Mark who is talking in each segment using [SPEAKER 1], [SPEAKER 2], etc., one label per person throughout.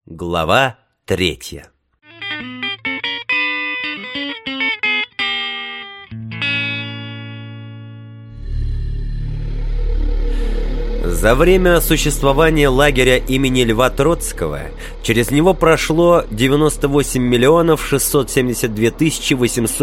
[SPEAKER 1] Глава 3. За время существования лагеря имени Льва Троцкого через него прошло 98 миллионов 672 тысячи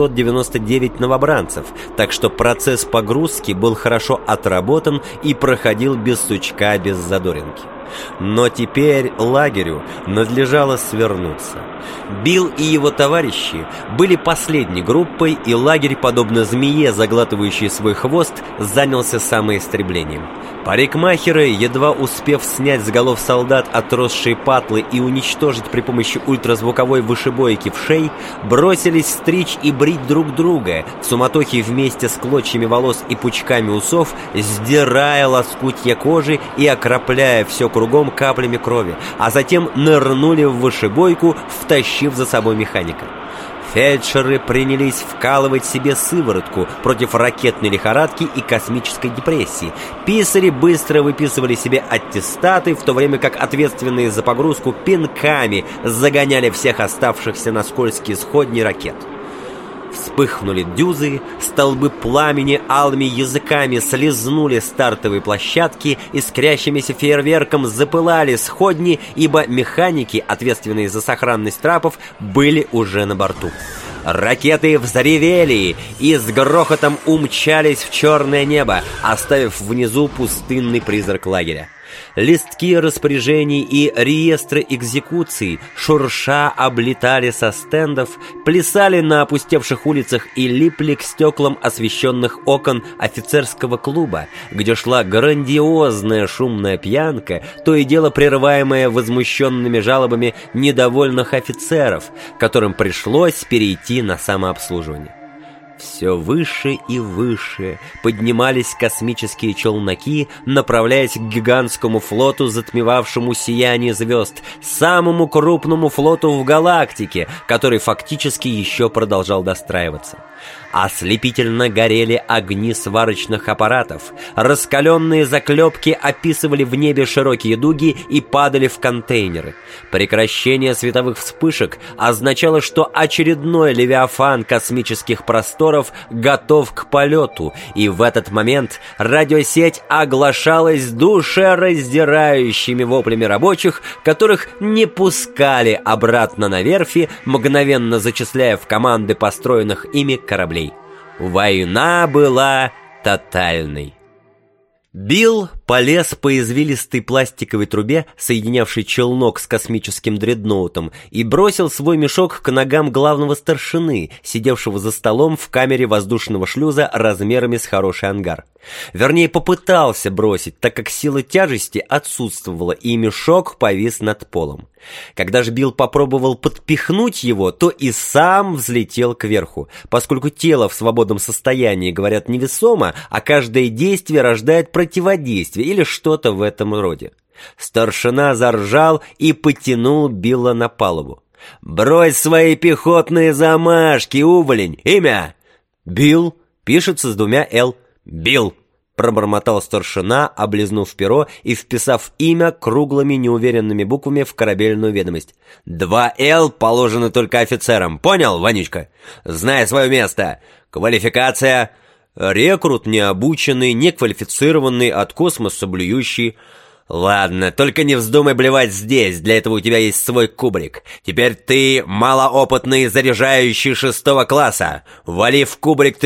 [SPEAKER 1] 899 новобранцев, так что процесс погрузки был хорошо отработан и проходил без сучка, без задоринки. Но теперь лагерю надлежало свернуться. Билл и его товарищи были последней группой, и лагерь, подобно змее, заглатывающей свой хвост, занялся самоистреблением. Парикмахеры, едва успев снять с голов солдат отросшие патлы и уничтожить при помощи ультразвуковой вышибойки вшей, бросились стричь и брить друг друга, в суматохе вместе с клочьями волос и пучками усов, сдирая лоскутья кожи и окропляя все кругом каплями крови, а затем нырнули в вышибойку, втащив за собой механика. Фельдшеры принялись вкалывать себе сыворотку против ракетной лихорадки и космической депрессии. Писари быстро выписывали себе аттестаты, в то время как ответственные за погрузку пинками загоняли всех оставшихся на скользкие сходни ракет. Вспыхнули дюзы, столбы пламени алыми языками слизнули стартовые площадки, искрящимися фейерверком запылали сходни, ибо механики, ответственные за сохранность трапов, были уже на борту. Ракеты взревели и с грохотом умчались в черное небо, оставив внизу пустынный призрак лагеря. Листки распоряжений и реестры экзекуций шурша облетали со стендов, плясали на опустевших улицах и липли к стеклам освещенных окон офицерского клуба, где шла грандиозная шумная пьянка, то и дело прерываемая возмущенными жалобами недовольных офицеров, которым пришлось перейти на самообслуживание. Все выше и выше поднимались космические челноки, направляясь к гигантскому флоту, затмевавшему сияние звезд, самому крупному флоту в галактике, который фактически еще продолжал достраиваться. Ослепительно горели огни сварочных аппаратов, раскаленные заклепки описывали в небе широкие дуги и падали в контейнеры. Прекращение световых вспышек означало, что очередной левиафан космических просторов готов к полету, и в этот момент радиосеть оглашалась душераздирающими воплями рабочих, которых не пускали обратно на верфи, мгновенно зачисляя в команды построенных ими кораблей. Война была тотальной. Билл полез по извилистой пластиковой трубе, соединявшей челнок с космическим дредноутом, и бросил свой мешок к ногам главного старшины, сидевшего за столом в камере воздушного шлюза размерами с хороший ангар. Вернее, попытался бросить, так как сила тяжести отсутствовала, и мешок повис над полом. Когда же Билл попробовал подпихнуть его, то и сам взлетел кверху, поскольку тело в свободном состоянии, говорят, невесомо, а каждое действие рождает противодействие или что-то в этом роде. Старшина заржал и потянул Билла на палубу. «Брось свои пехотные замашки, уволень! Имя!» «Билл» пишется с 2 «л». «Билл», — пробормотал старшина, облизнув перо и вписав имя круглыми неуверенными буквами в корабельную ведомость. 2 «л» положены только офицерам. Понял, Ванючка? Знай свое место. Квалификация: рекрут необученный, неквалифицированный, от космоса блюющий. Ладно, только не вздумай блевать здесь, для этого у тебя есть свой кубрик. Теперь ты малоопытный заряжающий 6-го класса. Вали в кубрик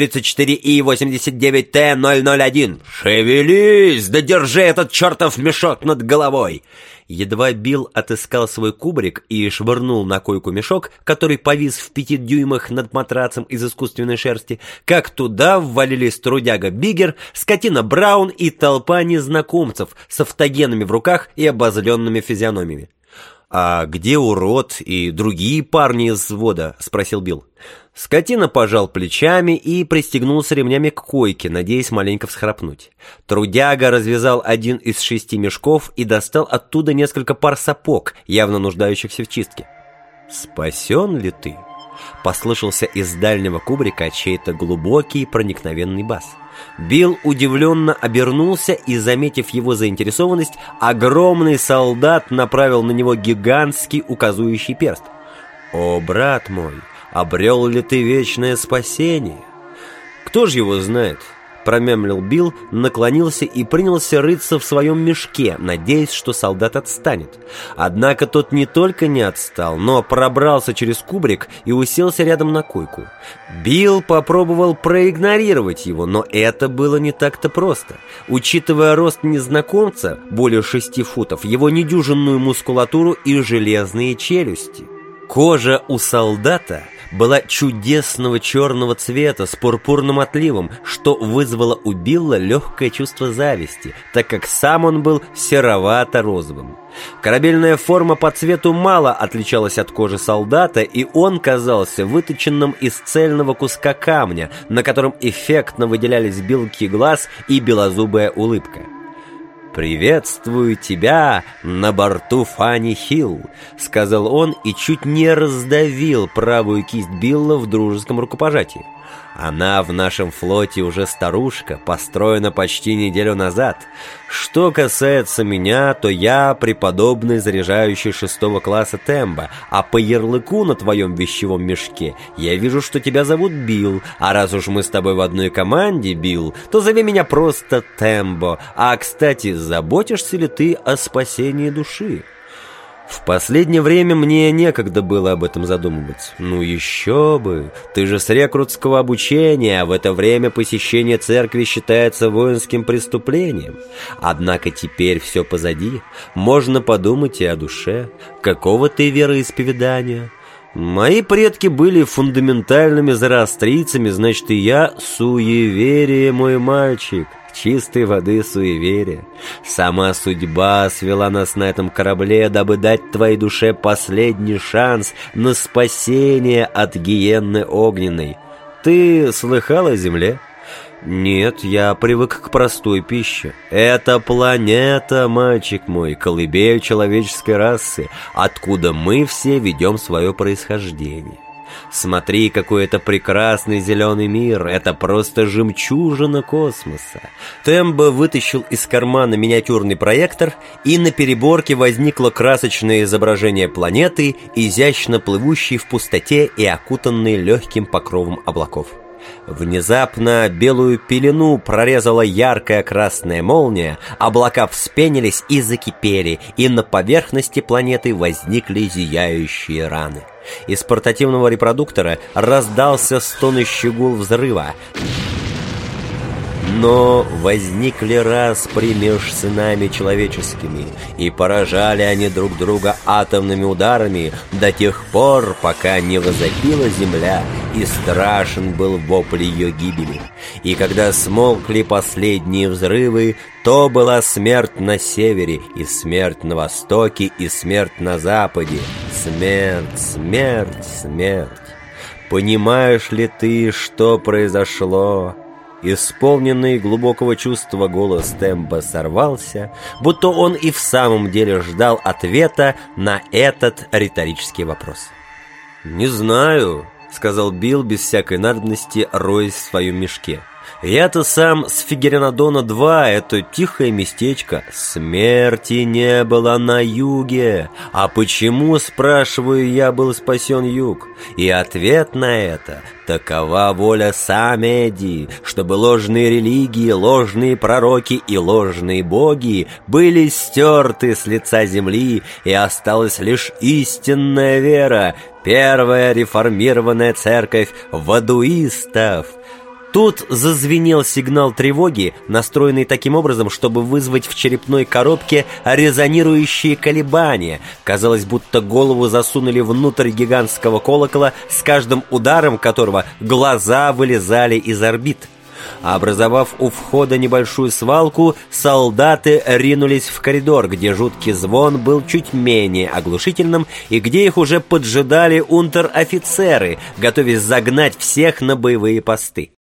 [SPEAKER 1] 34И89Т001. Шевелись, да держи этот чертов мешок над головой. Едва Билл отыскал свой кубрик и швырнул на койку мешок, который повис в 5 дюймах над матрацем из искусственной шерсти, как туда ввалились трудяга Биггер, скотина Браун и толпа незнакомцев с автогенами в руках и обозленными физиономиями. «А где урод и другие парни из взвода?» — спросил Билл. Скотина пожал плечами и пристегнулся ремнями к койке, надеясь маленько всхрапнуть. Трудяга развязал один из 6 мешков и достал оттуда несколько пар сапог, явно нуждающихся в чистке. «Спасен ли ты?» — послышался из дальнего кубрика чей-то глубокий проникновенный бас. Билл удивленно обернулся и, заметив его заинтересованность, огромный солдат направил на него гигантский указующий перст. «О, брат мой, обрел ли ты вечное спасение?» «Кто же его знает?» — промямлил Билл, наклонился и принялся рыться в своем мешке, надеясь, что солдат отстанет. Однако тот не только не отстал, но пробрался через кубрик и уселся рядом на койку. Билл попробовал проигнорировать его, но это было не так-то просто. Учитывая рост незнакомца, более 6 футов, его недюжинную мускулатуру и железные челюсти. Кожа у солдата была чудесного черного цвета с пурпурным отливом, что вызвало у Билла легкое чувство зависти, так как сам он был серовато-розовым. Корабельная форма по цвету мало отличалась от кожи солдата, и он казался выточенным из цельного куска камня, на котором эффектно выделялись белки глаз и белозубая улыбка. «Приветствую тебя на борту Фанни Хилл», — сказал он и чуть не раздавил правую кисть Билла в дружеском рукопожатии. «Она в нашем флоте уже старушка, построена почти неделю назад. Что касается меня, то я преподобный заряжающий 6 класса Тембо, а по ярлыку на твоем вещевом мешке я вижу, что тебя зовут Билл, а раз уж мы с тобой в одной команде, Билл, то зови меня просто Тембо. А, кстати, заботишься ли ты о спасении души?» В последнее время мне некогда было об этом задумываться. Ну еще бы, ты же с рекрутского обучения, а в это время посещение церкви считается воинским преступлением. Однако теперь все позади, можно подумать и о душе. Какого ты вероисповедания? Мои предки были фундаментальными зороастрийцами, значит, и я суеверие, мой мальчик. Чистой воды суеверие. Сама судьба свела нас на этом корабле, дабы дать твоей душе последний шанс на спасение от гиенны огненной. Ты слыхал о Земле? Нет, я привык к простой пище. Это планета, мальчик мой, колыбель человеческой расы, откуда мы все ведем свое происхождение. Смотри, какой это прекрасный зеленый мир. Это просто жемчужина космоса. Тембо вытащил из кармана миниатюрный проектор, и на переборке возникло красочное изображение планеты, изящно плывущей в пустоте и окутанной легким покровом облаков. Внезапно белую пелену прорезала яркая красная молния, облака вспенились и закипели, и на поверхности планеты возникли зияющие раны. Из портативного репродуктора раздался стонущий гул взрыва. Но возникли распри меж сынами человеческими, и поражали они друг друга атомными ударами до тех пор, пока не возопила земля, и страшен был вопль ее гибели. И когда смолкли последние взрывы, то была смерть на севере, и смерть на востоке, и смерть на западе. Смерть, смерть, смерть. Понимаешь ли ты, что произошло? Исполненный глубокого чувства голос Тембо сорвался, будто он и в самом деле ждал ответа на этот риторический вопрос. «Не знаю», — сказал Билл без всякой надобности, роясь в своем мешке. «Я-то сам с Фигеринадона-2, это тихое местечко. Смерти не было на юге. А почему, спрашиваю я, был спасен юг? И ответ на это: такова воля Самеди, чтобы ложные религии, ложные пророки и ложные боги были стерты с лица земли, и осталась лишь истинная вера, первая реформированная церковь вадуистов». Тут зазвенел сигнал тревоги, настроенный таким образом, чтобы вызвать в черепной коробке резонирующие колебания. Казалось, будто голову засунули внутрь гигантского колокола, с каждым ударом которого глаза вылезали из орбит. Образовав у входа небольшую свалку, солдаты ринулись в коридор, где жуткий звон был чуть менее оглушительным и где их уже поджидали унтер-офицеры, готовясь загнать всех на боевые посты.